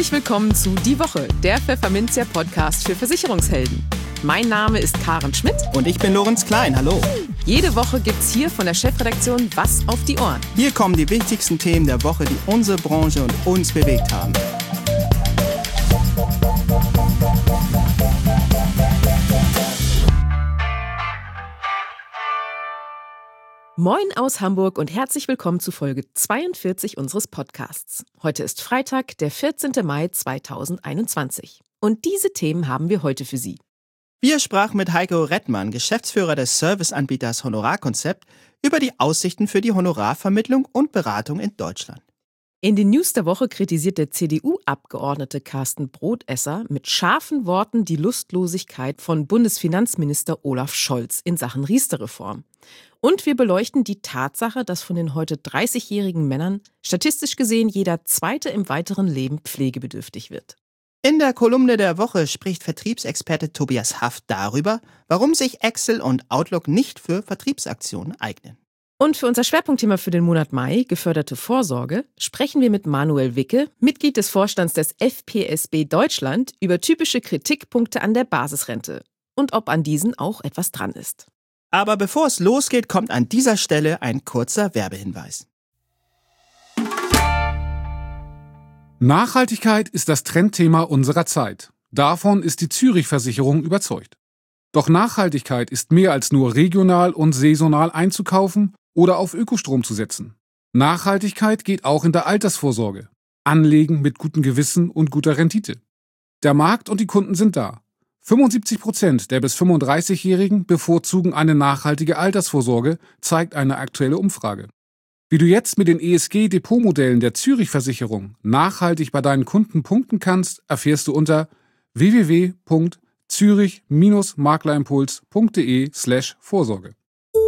Herzlich willkommen zu Die Woche, der Pfefferminzia-Podcast für Versicherungshelden. Mein Name ist Karen Schmidt. Und ich bin Lorenz Klein, hallo. Jede Woche gibt's hier von der Chefredaktion was auf die Ohren. Hier kommen die wichtigsten Themen der Woche, die unsere Branche und uns bewegt haben. Moin aus Hamburg und herzlich willkommen zu Folge 42 unseres Podcasts. Heute ist Freitag, der 14. Mai 2021. Und diese Themen haben wir heute für Sie. Wir sprachen mit Heiko Rettmann, Geschäftsführer des Serviceanbieters Honorarkonzept, über die Aussichten für die Honorarvermittlung und Beratung in Deutschland. In den News der Woche kritisiert der CDU-Abgeordnete Carsten Brotesser mit scharfen Worten die Lustlosigkeit von Bundesfinanzminister Olaf Scholz in Sachen Riester-Reform. Und wir beleuchten die Tatsache, dass von den heute 30-jährigen Männern statistisch gesehen jeder Zweite im weiteren Leben pflegebedürftig wird. In der Kolumne der Woche spricht Vertriebsexperte Tobias Haft darüber, warum sich Excel und Outlook nicht für Vertriebsaktionen eignen. Und für unser Schwerpunktthema für den Monat Mai, geförderte Vorsorge, sprechen wir mit Manuel Wicke, Mitglied des Vorstands des FPSB Deutschland, über typische Kritikpunkte an der Basisrente und ob an diesen auch etwas dran ist. Aber bevor es losgeht, kommt an dieser Stelle ein kurzer Werbehinweis. Nachhaltigkeit ist das Trendthema unserer Zeit. Davon ist die Zürich-Versicherung überzeugt. Doch Nachhaltigkeit ist mehr als nur regional und saisonal einzukaufen oder auf Ökostrom zu setzen. Nachhaltigkeit geht auch in der Altersvorsorge. Anlegen mit gutem Gewissen und guter Rendite. Der Markt und die Kunden sind da. 75% der bis 35-Jährigen bevorzugen eine nachhaltige Altersvorsorge, zeigt eine aktuelle Umfrage. Wie du jetzt mit den ESG-Depotmodellen der Zürich-Versicherung nachhaltig bei deinen Kunden punkten kannst, erfährst du unter www.zürich-maklerimpuls.de/Vorsorge.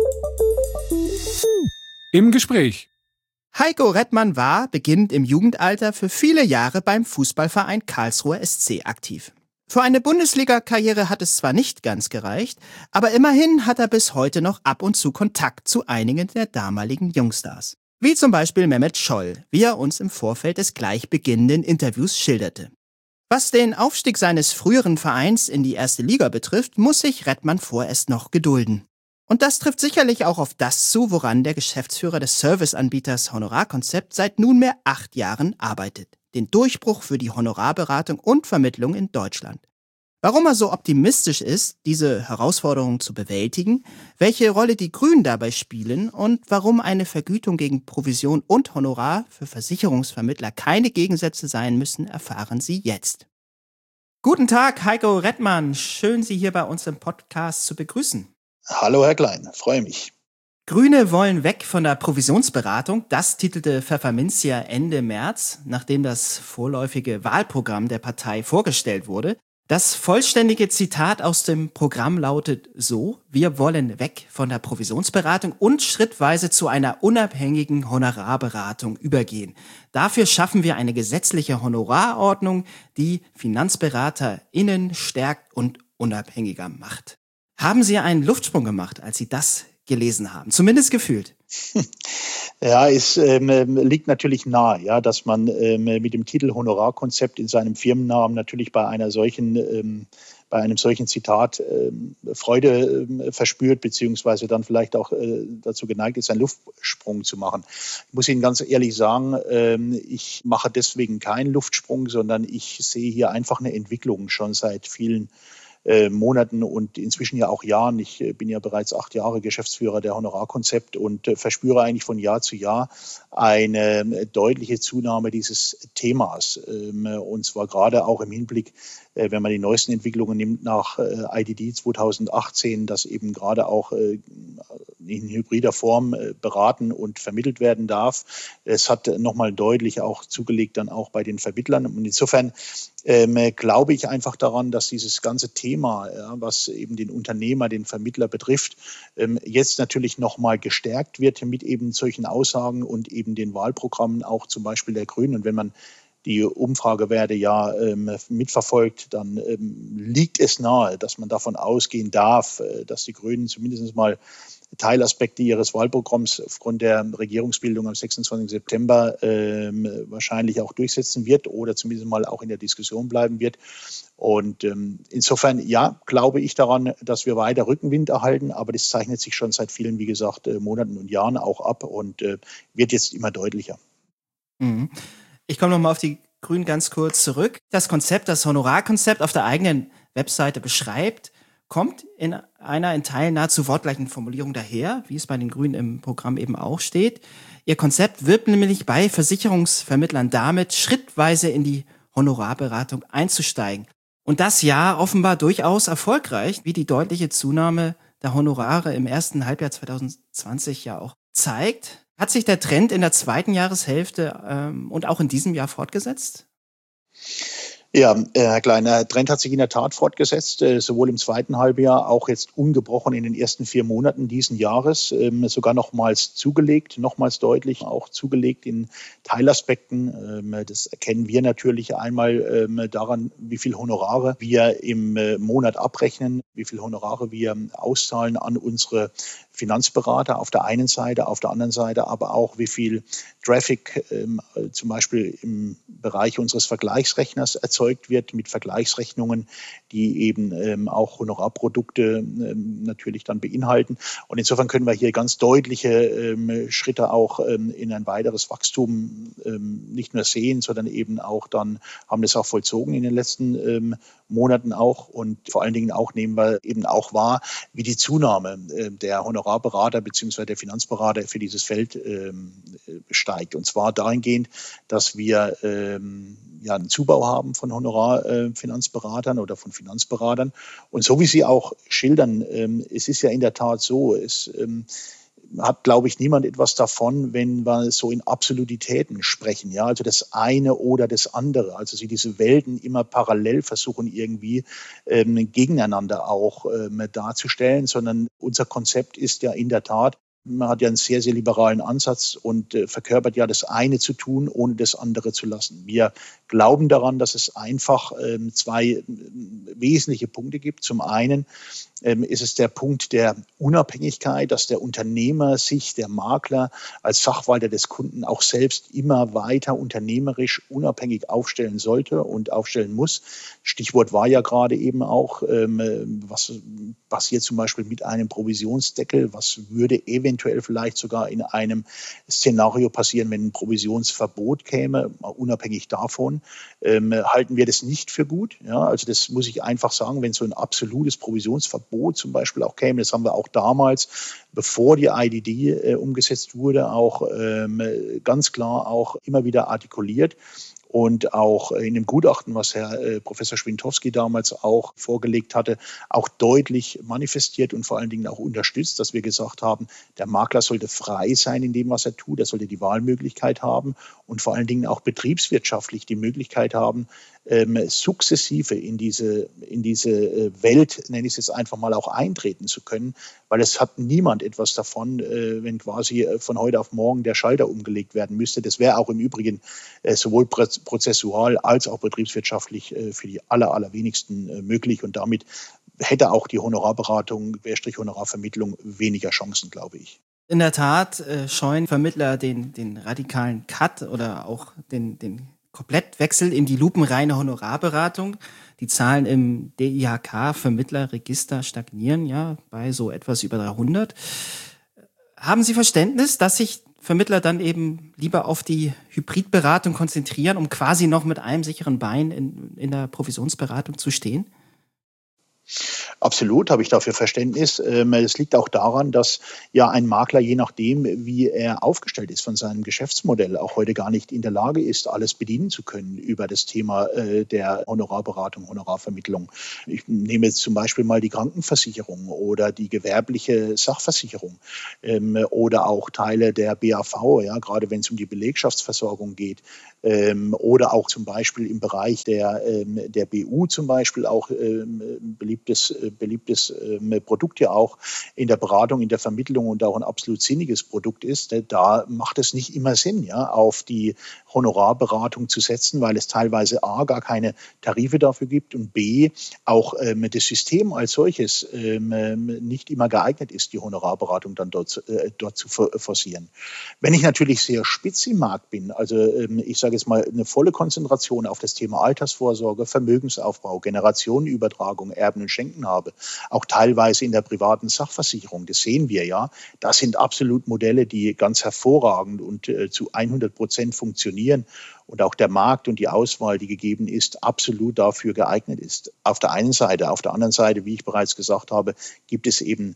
Im Gespräch. Heiko Rettmann war, beginnend im Jugendalter, für viele Jahre beim Fußballverein Karlsruher SC aktiv. Für eine Bundesliga-Karriere hat es zwar nicht ganz gereicht, aber immerhin hat er bis heute noch ab und zu Kontakt zu einigen der damaligen Jungstars. Wie zum Beispiel Mehmet Scholl, wie er uns im Vorfeld des gleich beginnenden Interviews schilderte. Was den Aufstieg seines früheren Vereins in die erste Liga betrifft, muss sich Rettmann vorerst noch gedulden. Und das trifft sicherlich auch auf das zu, woran der Geschäftsführer des Serviceanbieters Honorarkonzept seit nunmehr 8 Jahren arbeitet. Den Durchbruch für die Honorarberatung und Vermittlung in Deutschland. Warum er so optimistisch ist, diese Herausforderung zu bewältigen, welche Rolle die Grünen dabei spielen und warum eine Vergütung gegen Provision und Honorar für Versicherungsvermittler keine Gegensätze sein müssen, erfahren Sie jetzt. Guten Tag, Heiko Rettmann. Schön, Sie hier bei uns im Podcast zu begrüßen. Hallo, Herr Klein. Freue mich. Grüne wollen weg von der Provisionsberatung. Das titelte Pfefferminzia Ende März, nachdem das vorläufige Wahlprogramm der Partei vorgestellt wurde. Das vollständige Zitat aus dem Programm lautet so: Wir wollen weg von der Provisionsberatung und schrittweise zu einer unabhängigen Honorarberatung übergehen. Dafür schaffen wir eine gesetzliche Honorarordnung, die FinanzberaterInnen stärkt und unabhängiger macht. Haben Sie einen Luftsprung gemacht, als Sie das gelesen haben, zumindest gefühlt? Ja, es liegt natürlich nahe, ja, dass man mit dem Titel Honorarkonzept in seinem Firmennamen natürlich bei einem solchen Zitat Freude verspürt, beziehungsweise dann vielleicht auch dazu geneigt ist, einen Luftsprung zu machen. Ich muss Ihnen ganz ehrlich sagen, ich mache deswegen keinen Luftsprung, sondern ich sehe hier einfach eine Entwicklung schon seit vielen Monaten und inzwischen ja auch Jahren. Ich bin ja bereits 8 Jahre Geschäftsführer der Honorarkonzept und verspüre eigentlich von Jahr zu Jahr eine deutliche Zunahme dieses Themas. Und zwar gerade auch im Hinblick, wenn man die neuesten Entwicklungen nimmt nach IDD 2018, dass eben gerade auch in hybrider Form beraten und vermittelt werden darf. Es hat nochmal deutlich auch zugelegt dann auch bei den Vermittlern. Und insofern glaube ich einfach daran, dass dieses ganze Thema, was eben den Unternehmer, den Vermittler betrifft, jetzt natürlich nochmal gestärkt wird mit eben solchen Aussagen und eben den Wahlprogrammen auch zum Beispiel der Grünen. Und wenn man die Umfragewerte ja mitverfolgt, dann liegt es nahe, dass man davon ausgehen darf, dass die Grünen zumindest mal Teilaspekte ihres Wahlprogramms aufgrund der Regierungsbildung am 26. September wahrscheinlich auch durchsetzen wird oder zumindest mal auch in der Diskussion bleiben wird. Und insofern, ja, glaube ich daran, dass wir weiter Rückenwind erhalten, aber das zeichnet sich schon seit vielen, wie gesagt, Monaten und Jahren auch ab und wird jetzt immer deutlicher. Mhm. Ich komme nochmal auf die Grünen ganz kurz zurück. Das Konzept, das Honorarkonzept auf der eigenen Webseite beschreibt, kommt in einer in Teilen nahezu wortgleichen Formulierung daher, wie es bei den Grünen im Programm eben auch steht. Ihr Konzept wirbt nämlich bei Versicherungsvermittlern damit, schrittweise in die Honorarberatung einzusteigen. Und das ja offenbar durchaus erfolgreich, wie die deutliche Zunahme der Honorare im ersten Halbjahr 2020 ja auch zeigt. Hat sich der Trend in der zweiten Jahreshälfte und auch in diesem Jahr fortgesetzt? Ja, Herr Klein, der Trend hat sich in der Tat fortgesetzt, sowohl im zweiten Halbjahr, auch jetzt ungebrochen in den ersten 4 Monaten diesen Jahres, sogar nochmals zugelegt, nochmals deutlich auch zugelegt in Teilaspekten. Das erkennen wir natürlich einmal daran, wie viel Honorare wir im Monat abrechnen, wie viel Honorare wir auszahlen an unsere Finanzberater auf der einen Seite, auf der anderen Seite aber auch, wie viel Traffic zum Beispiel im Bereich unseres Vergleichsrechners erzeugt wird mit Vergleichsrechnungen, die eben auch Honorarprodukte natürlich dann beinhalten. Und insofern können wir hier ganz deutliche Schritte auch in ein weiteres Wachstum nicht nur sehen, sondern eben auch dann haben das auch vollzogen in den letzten Monaten auch. Und vor allen Dingen auch nehmen wir eben auch wahr, wie die Zunahme der Honorarberater bzw. der Finanzberater für dieses Feld steigt. Und zwar dahingehend, dass wir einen Zubau haben von Honorarfinanzberatern oder von Finanzberatern. Und so wie Sie auch schildern, es ist ja in der Tat so, es hat, glaube ich, niemand etwas davon, wenn wir so in Absolutitäten sprechen, ja, also das eine oder das andere, also Sie diese Welten immer parallel versuchen irgendwie gegeneinander auch darzustellen, sondern unser Konzept ist ja in der Tat, man hat ja einen sehr, sehr liberalen Ansatz und verkörpert ja das eine zu tun, ohne das andere zu lassen. Wir glauben daran, dass es einfach 2 wesentliche Punkte gibt. Zum einen ist es der Punkt der Unabhängigkeit, dass der Unternehmer sich, der Makler als Fachwalter des Kunden auch selbst immer weiter unternehmerisch unabhängig aufstellen sollte und aufstellen muss. Stichwort war ja gerade eben auch, was passiert zum Beispiel mit einem Provisionsdeckel, was würde eventuell vielleicht sogar in einem Szenario passieren, wenn ein Provisionsverbot käme, unabhängig davon, halten wir das nicht für gut. Ja, also das muss ich einfach sagen, wenn so ein absolutes Provisionsverbot zum Beispiel auch käme, das haben wir auch damals, bevor die IDD umgesetzt wurde, auch ganz klar auch immer wieder artikuliert. Und auch in dem Gutachten, was Herr Professor Schwintowski damals auch vorgelegt hatte, auch deutlich manifestiert und vor allen Dingen auch unterstützt, dass wir gesagt haben, der Makler sollte frei sein in dem, was er tut, er sollte die Wahlmöglichkeit haben und vor allen Dingen auch betriebswirtschaftlich die Möglichkeit haben, sukzessive in diese Welt, nenne ich es jetzt einfach mal, auch eintreten zu können, weil es hat niemand etwas davon, wenn quasi von heute auf morgen der Schalter umgelegt werden müsste. Das wäre auch im Übrigen sowohl prozessual als auch betriebswirtschaftlich für die allerwenigsten möglich und damit hätte auch die Honorarberatung, Honorarvermittlung weniger Chancen, glaube ich. In der Tat scheuen Vermittler den radikalen Cut oder auch den Komplettwechsel in die lupenreine Honorarberatung. Die Zahlen im DIHK-Vermittlerregister stagnieren ja bei so etwas über 300. Haben Sie Verständnis, dass sich Vermittler dann eben lieber auf die Hybridberatung konzentrieren, um quasi noch mit einem sicheren Bein in der Provisionsberatung zu stehen? Absolut, habe ich dafür Verständnis. Es liegt auch daran, dass ja ein Makler, je nachdem, wie er aufgestellt ist von seinem Geschäftsmodell, auch heute gar nicht in der Lage ist, alles bedienen zu können über das Thema der Honorarberatung, Honorarvermittlung. Ich nehme jetzt zum Beispiel mal die Krankenversicherung oder die gewerbliche Sachversicherung oder auch Teile der BAV, ja, gerade wenn es um die Belegschaftsversorgung geht, oder auch zum Beispiel im Bereich der BU zum Beispiel auch beliebte beliebtes Produkt ja auch in der Beratung, in der Vermittlung und auch ein absolut sinniges Produkt ist, da macht es nicht immer Sinn, ja, auf die Honorarberatung zu setzen, weil es teilweise A, gar keine Tarife dafür gibt und B, auch das System als solches nicht immer geeignet ist, die Honorarberatung dann dort zu forcieren. Wenn ich natürlich sehr spitz im Markt bin, also ich sage jetzt mal eine volle Konzentration auf das Thema Altersvorsorge, Vermögensaufbau, Generationenübertragung, Erben und Schenken habe, auch teilweise in der privaten Sachversicherung, das sehen wir ja, das sind absolut Modelle, die ganz hervorragend und zu 100% funktionieren und auch der Markt und die Auswahl, die gegeben ist, absolut dafür geeignet ist. Auf der einen Seite. Auf der anderen Seite, wie ich bereits gesagt habe, gibt es eben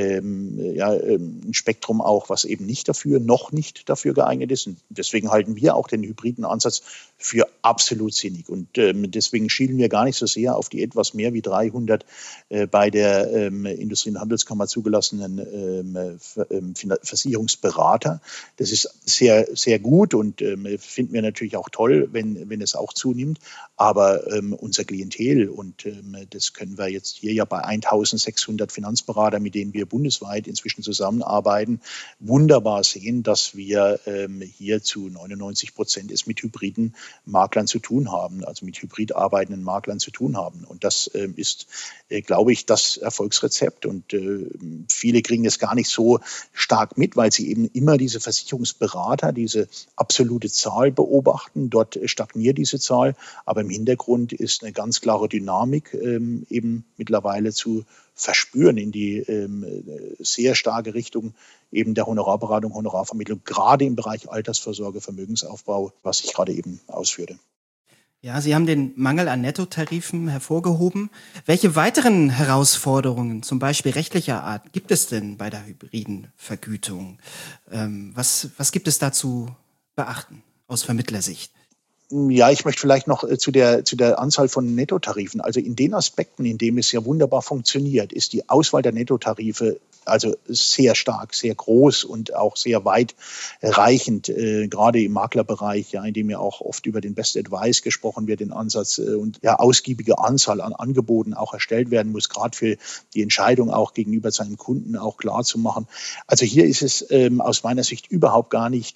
ein Spektrum auch, was eben noch nicht dafür geeignet ist. Und deswegen halten wir auch den hybriden Ansatz für absolut sinnig. Und deswegen schielen wir gar nicht so sehr auf die etwas mehr wie 300 bei der Industrie- und Handelskammer zugelassenen Versicherungsberater. Das ist sehr, sehr gut und finden wir natürlich auch toll, wenn es auch zunimmt. Aber unser Klientel, und das können wir jetzt hier ja bei 1600 Finanzberater, mit denen wir bundesweit inzwischen zusammenarbeiten, wunderbar sehen, dass wir hier zu 99% es mit hybriden Maklern zu tun haben, also mit hybrid arbeitenden Maklern zu tun haben. Und das ist, glaube ich, das Erfolgsrezept. Und viele kriegen das gar nicht so stark mit, weil sie eben immer diese Versicherungsberater, diese absolute Zahl beobachten. Dort stagniert diese Zahl, aber im Hintergrund ist eine ganz klare Dynamik eben mittlerweile zu verspüren in die sehr starke Richtung eben der Honorarberatung, Honorarvermittlung, gerade im Bereich Altersvorsorge, Vermögensaufbau, was ich gerade eben ausführte. Ja, Sie haben den Mangel an Nettotarifen hervorgehoben. Welche weiteren Herausforderungen, zum Beispiel rechtlicher Art, gibt es denn bei der hybriden Vergütung? Was gibt es da zu beachten aus Vermittlersicht? Ja, ich möchte vielleicht noch zu der Anzahl von Nettotarifen. Also in den Aspekten, in denen es ja wunderbar funktioniert, ist die Auswahl der Nettotarife also sehr stark, sehr groß und auch sehr weitreichend, gerade im Maklerbereich, ja, in dem ja auch oft über den Best Advice gesprochen wird, den Ansatz und ja ausgiebige Anzahl an Angeboten auch erstellt werden muss, gerade für die Entscheidung auch gegenüber seinem Kunden auch klar zu machen. Also hier ist es aus meiner Sicht überhaupt gar nicht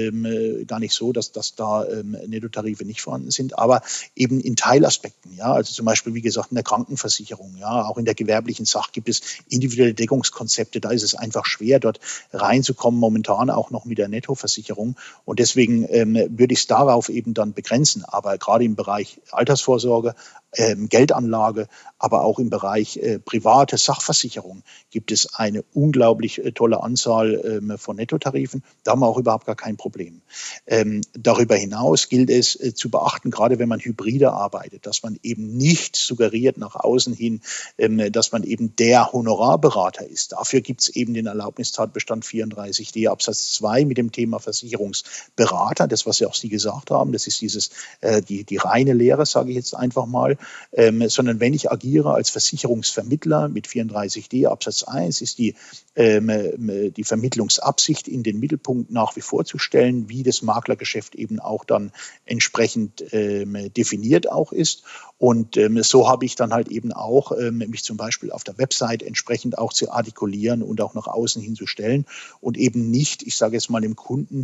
so, dass da Nettotarife nicht vorhanden sind, aber eben in Teilaspekten, ja, also zum Beispiel, wie gesagt, in der Krankenversicherung, ja, auch in der gewerblichen Sach gibt es individuelle Deckungskonzepte. Da ist es einfach schwer, dort reinzukommen, momentan auch noch mit der Nettoversicherung. Und deswegen würde ich es darauf eben dann begrenzen. Aber gerade im Bereich Altersvorsorge, Geldanlage, aber auch im Bereich private Sachversicherung gibt es eine unglaublich tolle Anzahl von Nettotarifen. Da haben wir auch überhaupt gar kein Problem. Darüber hinaus gilt es zu beachten, gerade wenn man hybride arbeitet, dass man eben nicht suggeriert nach außen hin, dass man eben der Honorarberater ist. Dafür gibt es eben den Erlaubnistatbestand 34d Absatz 2 mit dem Thema Versicherungsberater, das, was ja auch Sie gesagt haben, das ist die reine Lehre, sage ich jetzt einfach mal, sondern wenn ich agiere als Versicherungsvermittler mit 34d Absatz 1, ist die Vermittlungsabsicht in den Mittelpunkt nach wie vor zu stellen, wie das Maklergeschäft eben auch dann entsprechend definiert auch ist. Und so habe ich dann halt eben auch mich zum Beispiel auf der Website entsprechend auch zu artikulieren und auch nach außen hin zu stellen und eben nicht, ich sage jetzt mal dem Kunden,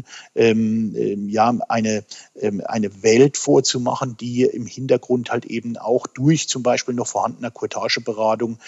eine Welt vorzumachen, die im Hintergrund halt eben auch durch zum Beispiel noch vorhandener Courtageberatung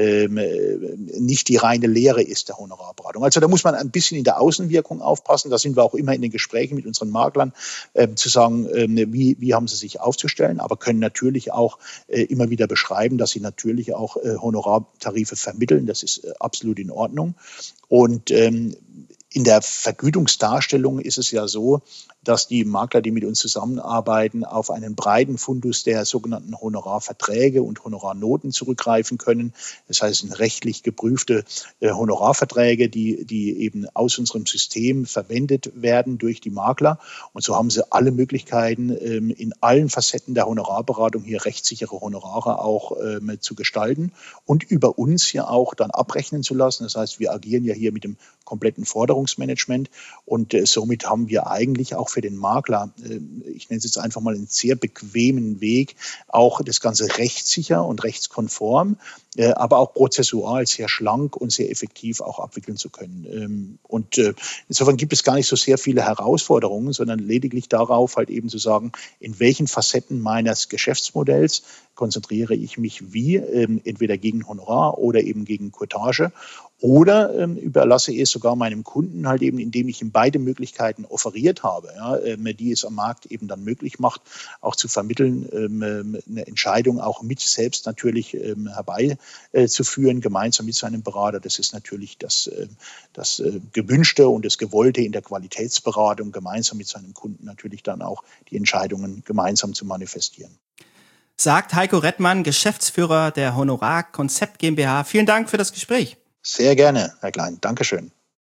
nicht die reine Lehre ist der Honorarberatung. Also da muss man ein bisschen in der Außenwirkung aufpassen. Da sind wir auch immer in den Gesprächen mit unseren Maklern zu sagen, wie haben sie sich aufzustellen, aber können natürlich auch immer wieder beschreiben, dass sie natürlich auch Honorartarife vermitteln. Das ist absolut in Ordnung. Und in der Vergütungsdarstellung ist es ja so, dass die Makler, die mit uns zusammenarbeiten, auf einen breiten Fundus der sogenannten Honorarverträge und Honorarnoten zurückgreifen können. Das heißt, es sind rechtlich geprüfte Honorarverträge, die eben aus unserem System verwendet werden durch die Makler. Und so haben sie alle Möglichkeiten, in allen Facetten der Honorarberatung hier rechtssichere Honorare auch zu gestalten und über uns hier auch dann abrechnen zu lassen. Das heißt, wir agieren ja hier mit dem kompletten Forderungsvertrag Versicherungsmanagement. Und somit haben wir eigentlich auch für den Makler, ich nenne es jetzt einfach mal einen sehr bequemen Weg, auch das Ganze rechtssicher und rechtskonform, aber auch prozessual sehr schlank und sehr effektiv auch abwickeln zu können. Und insofern gibt es gar nicht so sehr viele Herausforderungen, sondern lediglich darauf halt eben zu sagen, in welchen Facetten meines Geschäftsmodells konzentriere ich mich wie, entweder gegen Honorar oder eben gegen Courtage, oder überlasse es sogar meinem Kunden halt eben, indem ich ihm beide Möglichkeiten offeriert habe, die es am Markt eben dann möglich macht, auch zu vermitteln, eine Entscheidung auch mit selbst natürlich herbeizuführen, gemeinsam mit seinem Berater. Das ist natürlich das Gewünschte und das Gewollte in der Qualitätsberatung, gemeinsam mit seinem Kunden natürlich dann auch die Entscheidungen gemeinsam zu manifestieren. Sagt Heiko Rettmann, Geschäftsführer der Honorar Konzept GmbH. Vielen Dank für das Gespräch. Sehr gerne, Herr Klein. Dankeschön.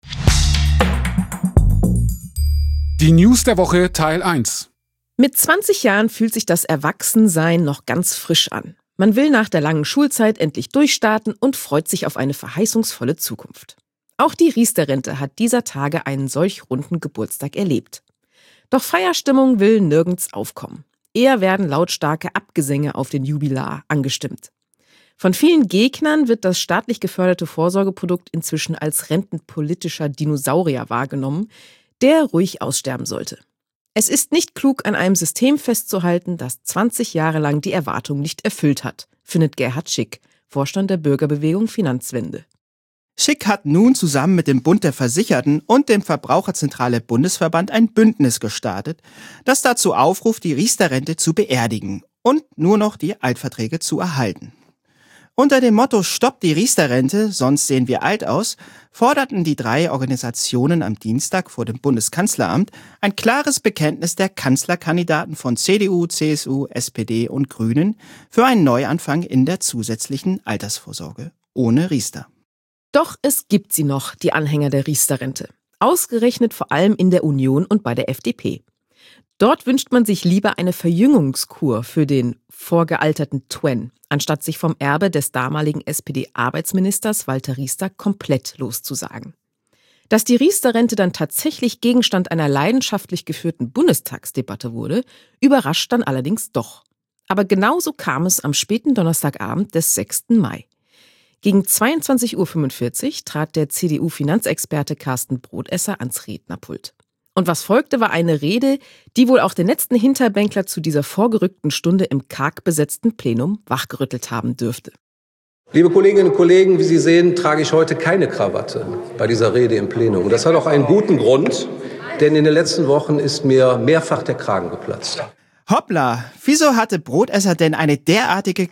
Die News der Woche Teil 1. Mit 20 Jahren fühlt sich das Erwachsensein noch ganz frisch an. Man will nach der langen Schulzeit endlich durchstarten und freut sich auf eine verheißungsvolle Zukunft. Auch die Riester-Rente hat dieser Tage einen solch runden Geburtstag erlebt. Doch Feierstimmung will nirgends aufkommen. Eher werden lautstarke Abgesänge auf den Jubilar angestimmt. Von vielen Gegnern wird das staatlich geförderte Vorsorgeprodukt inzwischen als rentenpolitischer Dinosaurier wahrgenommen, der ruhig aussterben sollte. Es ist nicht klug, an einem System festzuhalten, das 20 Jahre lang die Erwartung nicht erfüllt hat, findet Gerhard Schick, Vorstand der Bürgerbewegung Finanzwende. Schick hat nun zusammen mit dem Bund der Versicherten und dem Verbraucherzentrale Bundesverband ein Bündnis gestartet, das dazu aufruft, die Riester-Rente zu beerdigen und nur noch die Altverträge zu erhalten. Unter dem Motto »Stoppt die Riester-Rente, sonst sehen wir alt aus« forderten die 3 Organisationen am Dienstag vor dem Bundeskanzleramt ein klares Bekenntnis der Kanzlerkandidaten von CDU, CSU, SPD und Grünen für einen Neuanfang in der zusätzlichen Altersvorsorge ohne Riester. Doch es gibt sie noch, die Anhänger der Riester-Rente. Ausgerechnet vor allem in der Union und bei der FDP. Dort wünscht man sich lieber eine Verjüngungskur für den vorgealterten Twen, anstatt sich vom Erbe des damaligen SPD-Arbeitsministers Walter Riester komplett loszusagen. Dass die Riester-Rente dann tatsächlich Gegenstand einer leidenschaftlich geführten Bundestagsdebatte wurde, überrascht dann allerdings doch. Aber genauso kam es am späten Donnerstagabend des 6. Mai. Gegen 22:45 Uhr trat der CDU-Finanzexperte Carsten Brodesser ans Rednerpult. Und was folgte, war eine Rede, die wohl auch den letzten Hinterbänkler zu dieser vorgerückten Stunde im karg besetzten Plenum wachgerüttelt haben dürfte. Liebe Kolleginnen und Kollegen, wie Sie sehen, trage ich heute keine Krawatte bei dieser Rede im Plenum. Und das hat auch einen guten Grund, denn in den letzten Wochen ist mir mehrfach der Kragen geplatzt. Hoppla, wieso hatte Brodesser denn eine derartige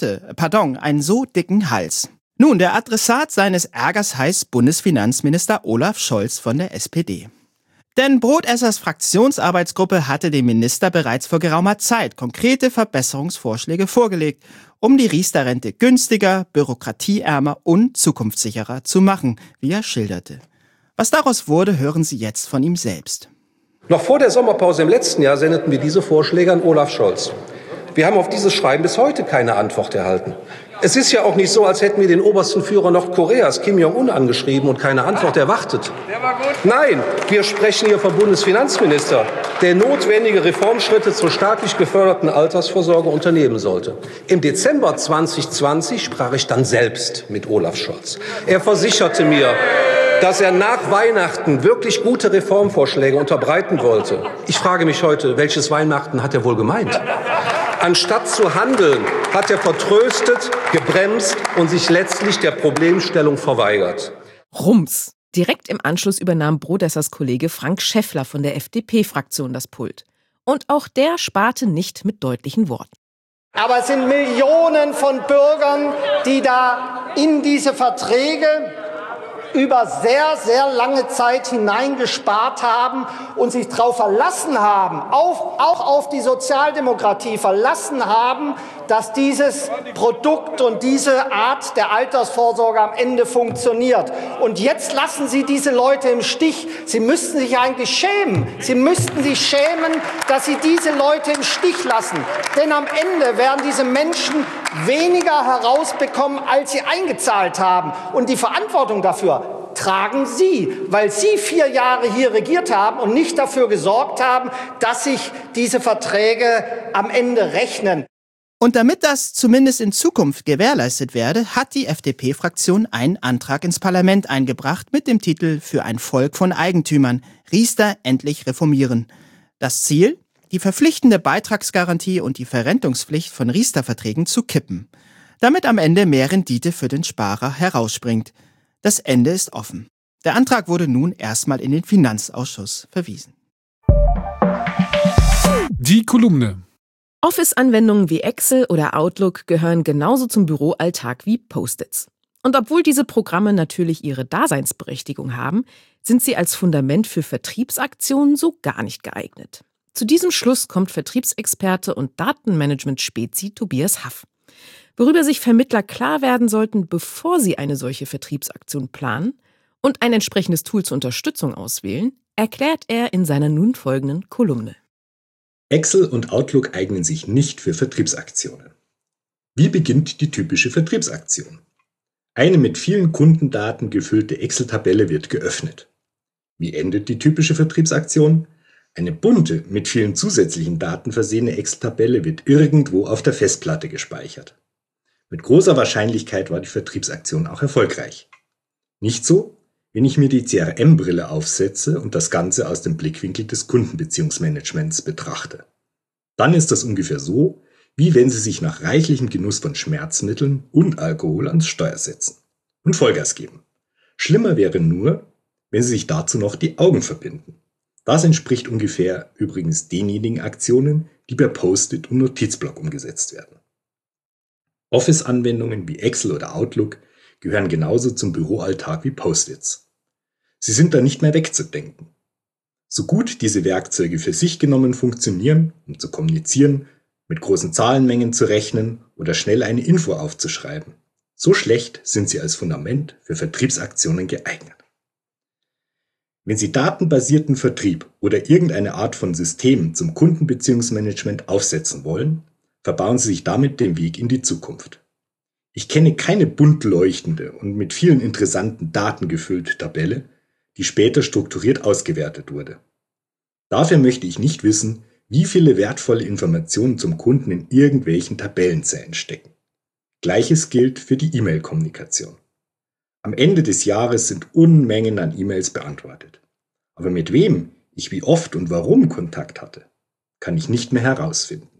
einen so dicken Hals? Nun, der Adressat seines Ärgers heißt Bundesfinanzminister Olaf Scholz von der SPD. Denn Brodessers Fraktionsarbeitsgruppe hatte dem Minister bereits vor geraumer Zeit konkrete Verbesserungsvorschläge vorgelegt, um die Riester-Rente günstiger, bürokratieärmer und zukunftssicherer zu machen, wie er schilderte. Was daraus wurde, hören Sie jetzt von ihm selbst. Noch vor der Sommerpause im letzten Jahr sendeten wir diese Vorschläge an Olaf Scholz. Wir haben auf dieses Schreiben bis heute keine Antwort erhalten. Es ist ja auch nicht so, als hätten wir den obersten Führer Nordkoreas, Kim Jong-un, angeschrieben und keine Antwort erwartet. Nein, wir sprechen hier vom Bundesfinanzminister, der notwendige Reformschritte zur staatlich geförderten Altersvorsorge unternehmen sollte. Im Dezember 2020 sprach ich dann selbst mit Olaf Scholz. Er versicherte mir, dass er nach Weihnachten wirklich gute Reformvorschläge unterbreiten wollte. Ich frage mich heute, welches Weihnachten hat er wohl gemeint? Anstatt zu handeln, hat er vertröstet, gebremst und sich letztlich der Problemstellung verweigert. Rums. Direkt im Anschluss übernahm Brodessers Kollege Frank Schäffler von der FDP-Fraktion das Pult. Und auch der sparte nicht mit deutlichen Worten. Aber es sind Millionen von Bürgern, die da in diese Verträge über sehr, sehr lange Zeit hineingespart haben und sich darauf verlassen haben, auch auf die Sozialdemokratie verlassen haben, dass dieses Produkt und diese Art der Altersvorsorge am Ende funktioniert. Und jetzt lassen Sie diese Leute im Stich. Sie müssten sich eigentlich schämen. Sie müssten sich schämen, dass Sie diese Leute im Stich lassen. Denn am Ende werden diese Menschen weniger herausbekommen, als sie eingezahlt haben. Und die Verantwortung dafür tragen Sie, weil Sie 4 Jahre hier regiert haben und nicht dafür gesorgt haben, dass sich diese Verträge am Ende rechnen. Und damit das zumindest in Zukunft gewährleistet werde, hat die FDP-Fraktion einen Antrag ins Parlament eingebracht mit dem Titel »Für ein Volk von Eigentümern. Riester endlich reformieren«. Das Ziel? Die verpflichtende Beitragsgarantie und die Verrentungspflicht von Riester-Verträgen zu kippen, damit am Ende mehr Rendite für den Sparer herausspringt. Das Ende ist offen. Der Antrag wurde nun erstmal in den Finanzausschuss verwiesen. Die Kolumne. Office-Anwendungen wie Excel oder Outlook gehören genauso zum Büroalltag wie Post-its. Und obwohl diese Programme natürlich ihre Daseinsberechtigung haben, sind sie als Fundament für Vertriebsaktionen so gar nicht geeignet. Zu diesem Schluss kommt Vertriebsexperte und Datenmanagement-Spezi Tobias Haff. Worüber sich Vermittler klar werden sollten, bevor sie eine solche Vertriebsaktion planen und ein entsprechendes Tool zur Unterstützung auswählen, erklärt er in seiner nun folgenden Kolumne. Excel und Outlook eignen sich nicht für Vertriebsaktionen. Wie beginnt die typische Vertriebsaktion? Eine mit vielen Kundendaten gefüllte Excel-Tabelle wird geöffnet. Wie endet die typische Vertriebsaktion? Eine bunte, mit vielen zusätzlichen Daten versehene Excel-Tabelle wird irgendwo auf der Festplatte gespeichert. Mit großer Wahrscheinlichkeit war die Vertriebsaktion auch erfolgreich. Nicht so, wenn ich mir die CRM-Brille aufsetze und das Ganze aus dem Blickwinkel des Kundenbeziehungsmanagements betrachte. Dann ist das ungefähr so, wie wenn Sie sich nach reichlichem Genuss von Schmerzmitteln und Alkohol ans Steuer setzen und Vollgas geben. Schlimmer wäre nur, wenn Sie sich dazu noch die Augen verbinden. Das entspricht ungefähr übrigens denjenigen Aktionen, die per Post-it und Notizblock umgesetzt werden. Office-Anwendungen wie Excel oder Outlook gehören genauso zum Büroalltag wie Post-its. Sie sind da nicht mehr wegzudenken. So gut diese Werkzeuge für sich genommen funktionieren, um zu kommunizieren, mit großen Zahlenmengen zu rechnen oder schnell eine Info aufzuschreiben, so schlecht sind sie als Fundament für Vertriebsaktionen geeignet. Wenn Sie datenbasierten Vertrieb oder irgendeine Art von System zum Kundenbeziehungsmanagement aufsetzen wollen, verbauen Sie sich damit den Weg in die Zukunft. Ich kenne keine bunt leuchtende und mit vielen interessanten Daten gefüllte Tabelle, die später strukturiert ausgewertet wurde. Dafür möchte ich nicht wissen, wie viele wertvolle Informationen zum Kunden in irgendwelchen Tabellenzellen stecken. Gleiches gilt für die E-Mail-Kommunikation. Am Ende des Jahres sind Unmengen an E-Mails beantwortet. Aber mit wem ich wie oft und warum Kontakt hatte, kann ich nicht mehr herausfinden.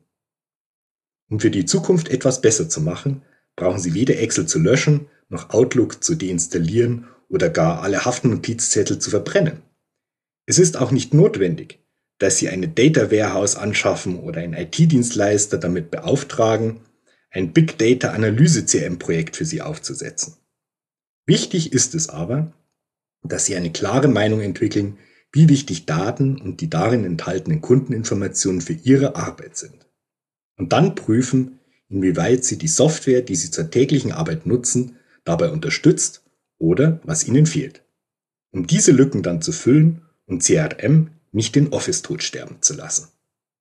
Um für die Zukunft etwas besser zu machen, brauchen Sie weder Excel zu löschen, noch Outlook zu deinstallieren oder gar alle Haftnotizzettel zu verbrennen. Es ist auch nicht notwendig, dass Sie eine Data Warehouse anschaffen oder einen IT-Dienstleister damit beauftragen, ein Big Data Analyse CRM-Projekt für Sie aufzusetzen. Wichtig ist es aber, dass Sie eine klare Meinung entwickeln, wie wichtig Daten und die darin enthaltenen Kundeninformationen für Ihre Arbeit sind. Und dann prüfen, inwieweit Sie die Software, die Sie zur täglichen Arbeit nutzen, dabei unterstützt oder was Ihnen fehlt. Um diese Lücken dann zu füllen und CRM nicht den Office-Tod sterben zu lassen.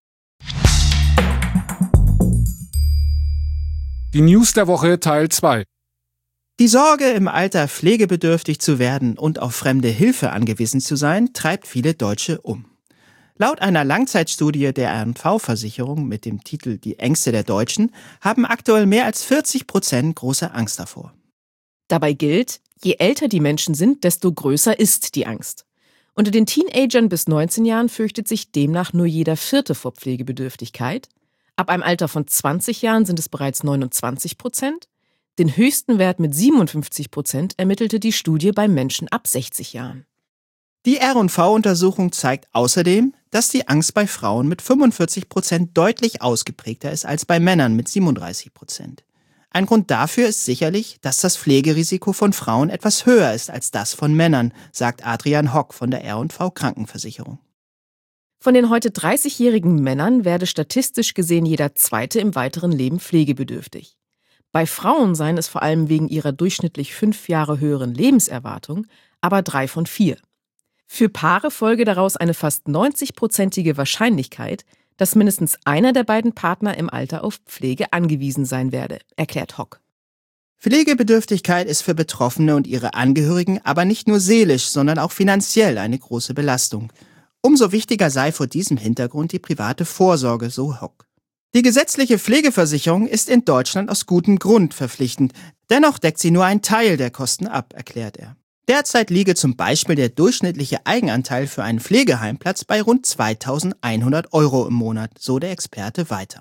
Die News der Woche Teil 2. Die Sorge, im Alter pflegebedürftig zu werden und auf fremde Hilfe angewiesen zu sein, treibt viele Deutsche um. Laut einer Langzeitstudie der R&V-Versicherung mit dem Titel »Die Ängste der Deutschen« haben aktuell mehr als 40% große Angst davor. Dabei gilt, je älter die Menschen sind, desto größer ist die Angst. Unter den Teenagern bis 19 Jahren fürchtet sich demnach nur jeder Vierte vor Pflegebedürftigkeit. Ab einem Alter von 20 Jahren sind es bereits 29%. Den höchsten Wert mit 57% ermittelte die Studie bei Menschen ab 60 Jahren. Die R&V-Untersuchung zeigt außerdem, dass die Angst bei Frauen mit 45% deutlich ausgeprägter ist als bei Männern mit 37%. Ein Grund dafür ist sicherlich, dass das Pflegerisiko von Frauen etwas höher ist als das von Männern, sagt Adrian Hock von der R&V Krankenversicherung. Von den heute 30-jährigen Männern werde statistisch gesehen jeder Zweite im weiteren Leben pflegebedürftig. Bei Frauen seien es vor allem wegen ihrer durchschnittlich 5 Jahre höheren Lebenserwartung, aber 3 von 4. Für Paare folge daraus eine fast 90-prozentige Wahrscheinlichkeit, dass mindestens einer der beiden Partner im Alter auf Pflege angewiesen sein werde, erklärt Hock. Pflegebedürftigkeit ist für Betroffene und ihre Angehörigen aber nicht nur seelisch, sondern auch finanziell eine große Belastung. Umso wichtiger sei vor diesem Hintergrund die private Vorsorge, so Hock. Die gesetzliche Pflegeversicherung ist in Deutschland aus gutem Grund verpflichtend. Dennoch deckt sie nur einen Teil der Kosten ab, erklärt er. Derzeit liege zum Beispiel der durchschnittliche Eigenanteil für einen Pflegeheimplatz bei rund 2.100 € im Monat, so der Experte weiter.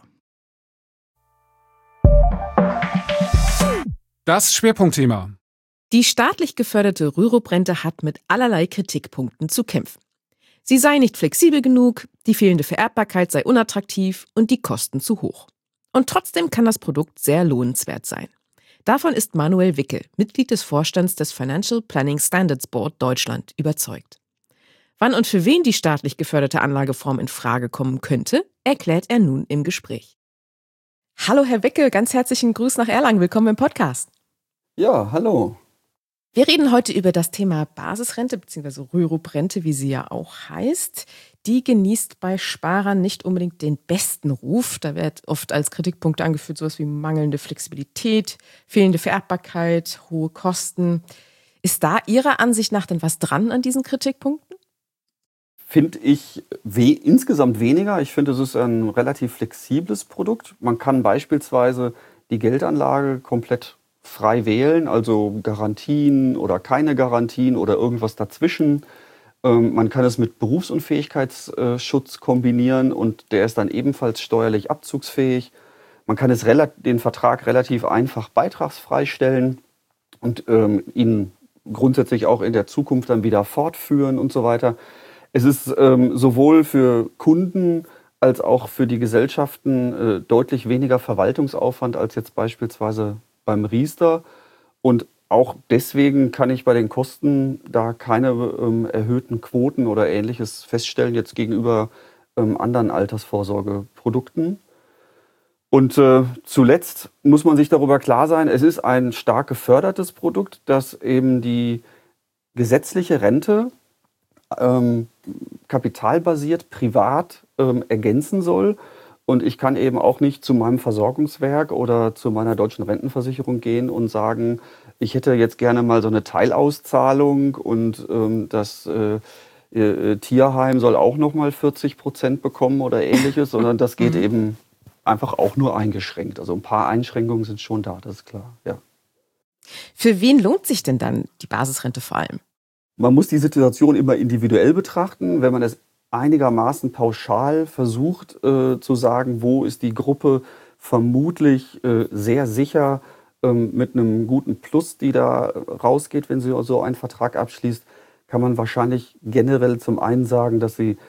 Das Schwerpunktthema. Die staatlich geförderte Rürup-Rente hat mit allerlei Kritikpunkten zu kämpfen. Sie sei nicht flexibel genug, die fehlende Vererbbarkeit sei unattraktiv und die Kosten zu hoch. Und trotzdem kann das Produkt sehr lohnenswert sein. Davon ist Manuel Wickel, Mitglied des Vorstands des Financial Planning Standards Board Deutschland, überzeugt. Wann und für wen die staatlich geförderte Anlageform in Frage kommen könnte, erklärt er nun im Gespräch. Hallo Herr Wickel, ganz herzlichen Gruß nach Erlangen, willkommen im Podcast. Ja, hallo. Wir reden heute über das Thema Basisrente bzw. Rürup-Rente, wie sie ja auch heißt. Die genießt bei Sparern nicht unbedingt den besten Ruf. Da wird oft als Kritikpunkte angeführt, sowas wie mangelnde Flexibilität, fehlende Vererbbarkeit, hohe Kosten. Ist da Ihrer Ansicht nach denn was dran an diesen Kritikpunkten? Finde ich insgesamt weniger. Ich finde, es ist ein relativ flexibles Produkt. Man kann beispielsweise die Geldanlage komplett frei wählen, also Garantien oder keine Garantien oder irgendwas dazwischen. Man kann es mit Berufsunfähigkeitsschutz kombinieren und der ist dann ebenfalls steuerlich abzugsfähig. Man kann den Vertrag relativ einfach beitragsfrei stellen und ihn grundsätzlich auch in der Zukunft dann wieder fortführen und so weiter. Es ist sowohl für Kunden als auch für die Gesellschaften deutlich weniger Verwaltungsaufwand als jetzt beispielsweise beim Riester. Und auch deswegen kann ich bei den Kosten da keine erhöhten Quoten oder Ähnliches feststellen, jetzt gegenüber anderen Altersvorsorgeprodukten. Und zuletzt muss man sich darüber klar sein, es ist ein stark gefördertes Produkt, das eben die gesetzliche Rente kapitalbasiert, privat ergänzen soll. Und ich kann eben auch nicht zu meinem Versorgungswerk oder zu meiner deutschen Rentenversicherung gehen und sagen, ich hätte jetzt gerne mal so eine Teilauszahlung und das Tierheim soll auch nochmal 40% bekommen oder Ähnliches, sondern das geht eben einfach auch nur eingeschränkt. Also ein paar Einschränkungen sind schon da, das ist klar, ja. Für wen lohnt sich denn dann die Basisrente vor allem? Man muss die Situation immer individuell betrachten. Wenn man es einigermaßen pauschal versucht zu sagen, wo ist die Gruppe vermutlich sehr sicher mit einem guten Plus, die da rausgeht, wenn sie so einen Vertrag abschließt, kann man wahrscheinlich generell zum einen sagen, dass sie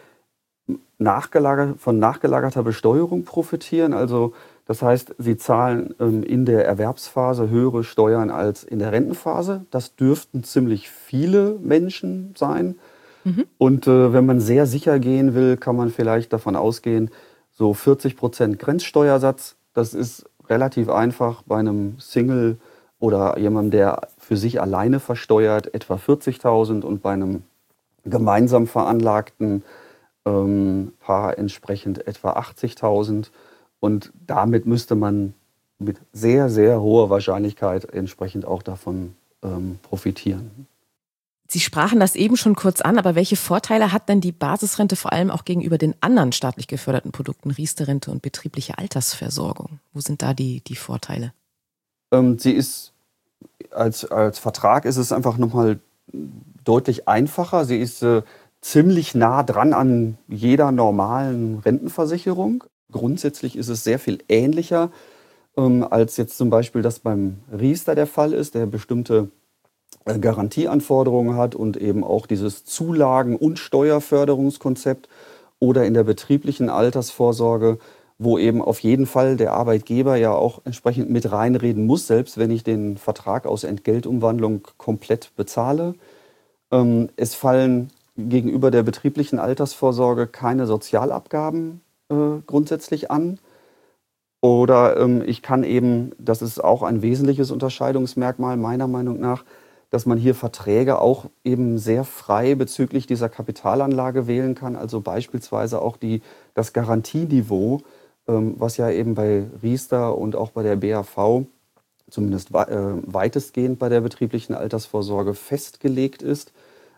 von nachgelagerter Besteuerung profitieren. Also das heißt, sie zahlen in der Erwerbsphase höhere Steuern als in der Rentenphase. Das dürften ziemlich viele Menschen sein. Und wenn man sehr sicher gehen will, kann man vielleicht davon ausgehen, so 40% Grenzsteuersatz, das ist relativ einfach bei einem Single oder jemandem, der für sich alleine versteuert, etwa 40.000 und bei einem gemeinsam veranlagten Paar entsprechend etwa 80.000. Und damit müsste man mit sehr, sehr hoher Wahrscheinlichkeit entsprechend auch davon profitieren. Sie sprachen das eben schon kurz an, aber welche Vorteile hat denn die Basisrente vor allem auch gegenüber den anderen staatlich geförderten Produkten, Riester-Rente und betriebliche Altersversorgung? Wo sind da die Vorteile? Sie ist als Vertrag ist es einfach nochmal deutlich einfacher. Sie ist ziemlich nah dran an jeder normalen Rentenversicherung. Grundsätzlich ist es sehr viel ähnlicher, als jetzt zum Beispiel das beim Riester der Fall ist, der bestimmte Garantieanforderungen hat und eben auch dieses Zulagen- und Steuerförderungskonzept oder in der betrieblichen Altersvorsorge, wo eben auf jeden Fall der Arbeitgeber ja auch entsprechend mit reinreden muss, selbst wenn ich den Vertrag aus Entgeltumwandlung komplett bezahle. Es fallen gegenüber der betrieblichen Altersvorsorge keine Sozialabgaben grundsätzlich an. Oder ich kann eben, das ist auch ein wesentliches Unterscheidungsmerkmal meiner Meinung nach, dass man hier Verträge auch eben sehr frei bezüglich dieser Kapitalanlage wählen kann. Also beispielsweise auch das Garantieniveau, was ja eben bei Riester und auch bei der BAV zumindest weitestgehend bei der betrieblichen Altersvorsorge festgelegt ist,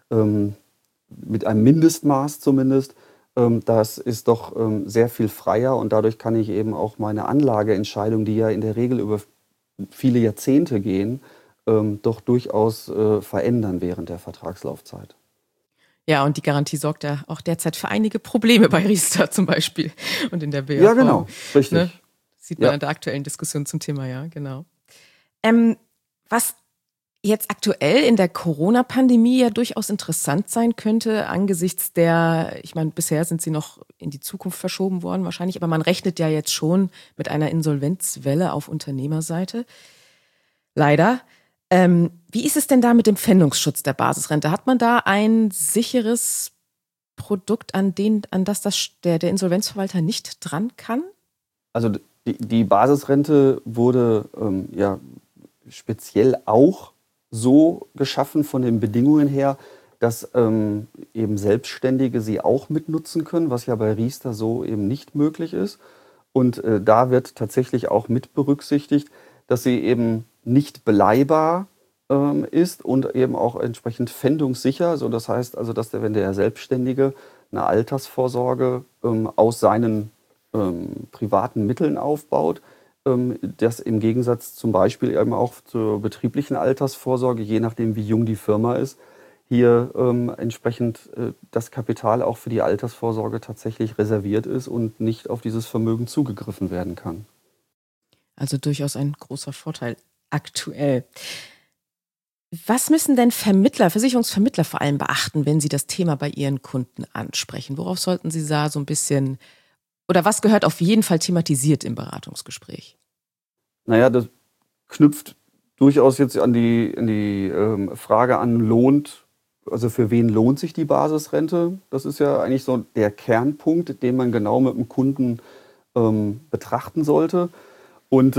mit einem Mindestmaß zumindest. Das ist doch sehr viel freier und dadurch kann ich eben auch meine Anlageentscheidungen, die ja in der Regel über viele Jahrzehnte gehen, doch durchaus verändern während der Vertragslaufzeit. Ja, und die Garantie sorgt ja auch derzeit für einige Probleme bei Riester zum Beispiel und in der BAV. Ja, genau, richtig. Ne? Sieht man in der aktuellen Diskussion zum Thema, ja, genau. Was jetzt aktuell in der Corona-Pandemie ja durchaus interessant sein könnte, angesichts der, ich meine, bisher sind sie noch in die Zukunft verschoben worden wahrscheinlich, aber man rechnet ja jetzt schon mit einer Insolvenzwelle auf Unternehmerseite. Leider. Wie ist es denn da mit dem Pfändungsschutz der Basisrente? Hat man da ein sicheres Produkt, an das der Insolvenzverwalter nicht dran kann? Also die Basisrente wurde speziell auch so geschaffen von den Bedingungen her, dass eben Selbstständige sie auch mitnutzen können, was ja bei Riester so eben nicht möglich ist. Und da wird tatsächlich auch mit berücksichtigt, dass sie eben nicht beleihbar ist und eben auch entsprechend pfändungssicher. So, das heißt also, dass wenn der Selbstständige eine Altersvorsorge aus seinen privaten Mitteln aufbaut, das im Gegensatz zum Beispiel eben auch zur betrieblichen Altersvorsorge, je nachdem wie jung die Firma ist, hier entsprechend das Kapital auch für die Altersvorsorge tatsächlich reserviert ist und nicht auf dieses Vermögen zugegriffen werden kann. Also durchaus ein großer Vorteil aktuell. Was müssen denn Versicherungsvermittler vor allem beachten, wenn sie das Thema bei ihren Kunden ansprechen? Worauf sollten sie da so ein bisschen, oder was gehört auf jeden Fall thematisiert im Beratungsgespräch? Naja, das knüpft durchaus jetzt an die Frage an, also für wen lohnt sich die Basisrente? Das ist ja eigentlich so der Kernpunkt, den man genau mit dem Kunden betrachten sollte. Und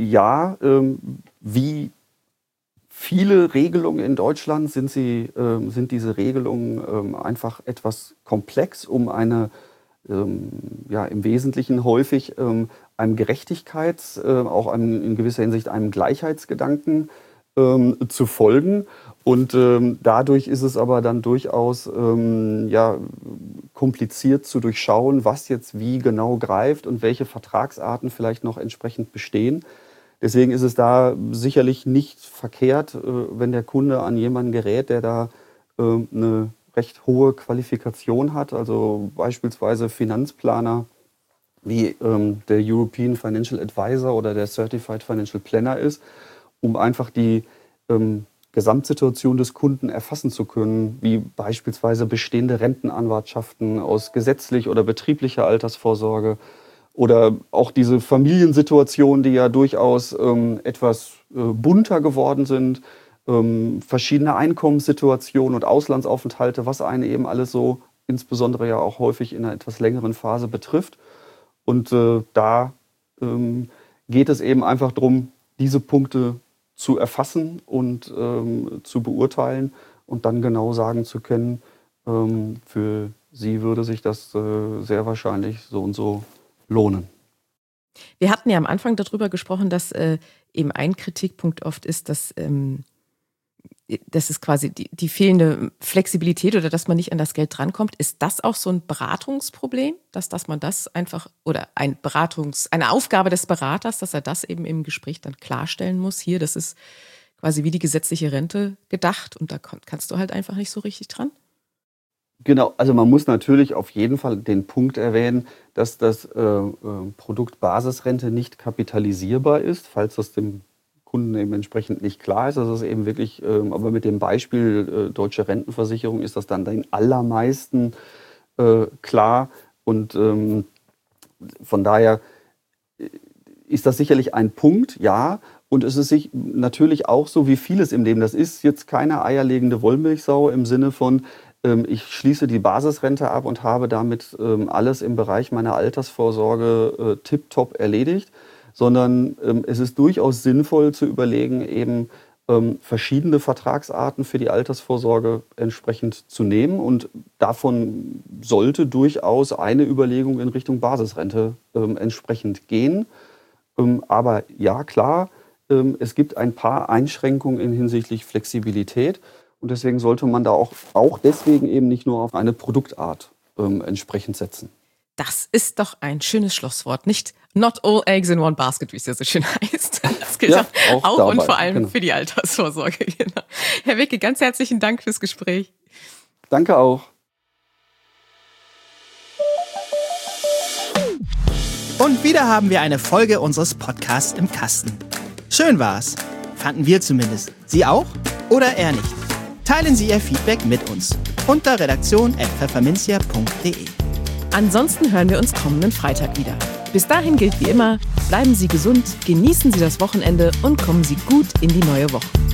wie viele Regelungen in Deutschland sind diese Regelungen einfach etwas komplex, um eine im Wesentlichen häufig einem auch in gewisser Hinsicht einem Gleichheitsgedanken zu folgen. Und dadurch ist es aber dann durchaus kompliziert zu durchschauen, was jetzt wie genau greift und welche Vertragsarten vielleicht noch entsprechend bestehen. Deswegen ist es da sicherlich nicht verkehrt, wenn der Kunde an jemanden gerät, der da eine recht hohe Qualifikation hat, also beispielsweise Finanzplaner wie der European Financial Advisor oder der Certified Financial Planner ist, um einfach die Gesamtsituation des Kunden erfassen zu können, wie beispielsweise bestehende Rentenanwartschaften aus gesetzlich oder betrieblicher Altersvorsorge oder auch diese Familiensituationen, die ja durchaus etwas bunter geworden sind, verschiedene Einkommenssituationen und Auslandsaufenthalte, was einen eben alles so insbesondere ja auch häufig in einer etwas längeren Phase betrifft. Und da geht es eben einfach darum, diese Punkte zu erfassen und zu beurteilen und dann genau sagen zu können, für Sie würde sich das sehr wahrscheinlich so und so lohnen. Wir hatten ja am Anfang darüber gesprochen, dass eben ein Kritikpunkt oft ist, dass es quasi die fehlende Flexibilität oder dass man nicht an das Geld drankommt. Ist das auch so ein Beratungsproblem, dass man das einfach, oder eine Aufgabe des Beraters, dass er das eben im Gespräch dann klarstellen muss? Hier, das ist quasi wie die gesetzliche Rente gedacht und da kannst du halt einfach nicht so richtig dran? Genau, also man muss natürlich auf jeden Fall den Punkt erwähnen, dass das Produkt Basisrente nicht kapitalisierbar ist, falls das dem Kunden eben entsprechend nicht klar ist. Das ist eben wirklich, aber mit dem Beispiel Deutsche Rentenversicherung ist das dann den allermeisten klar. Und von daher ist das sicherlich ein Punkt, ja. Und es ist natürlich auch so wie vieles im Leben. Das ist jetzt keine eierlegende Wollmilchsau im Sinne von, ich schließe die Basisrente ab und habe damit alles im Bereich meiner Altersvorsorge tipptopp erledigt, sondern es ist durchaus sinnvoll zu überlegen, eben verschiedene Vertragsarten für die Altersvorsorge entsprechend zu nehmen. Und davon sollte durchaus eine Überlegung in Richtung Basisrente entsprechend gehen. Aber ja, klar, es gibt ein paar Einschränkungen hinsichtlich Flexibilität. Und deswegen sollte man da auch deswegen eben nicht nur auf eine Produktart entsprechend setzen. Das ist doch ein schönes Schlusswort. Nicht not all eggs in one basket, wie es ja so schön heißt. Das gilt Ja, auch dabei, und vor allem genau. für die Altersvorsorge. Genau. Herr Wicke, ganz herzlichen Dank fürs Gespräch. Danke auch. Und wieder haben wir eine Folge unseres Podcasts im Kasten. Schön war's. Fanden wir zumindest. Sie auch? Oder eher nicht? Teilen Sie Ihr Feedback mit uns unter redaktion@pfefferminzia.de. Ansonsten hören wir uns kommenden Freitag wieder. Bis dahin gilt wie immer, bleiben Sie gesund, genießen Sie das Wochenende und kommen Sie gut in die neue Woche.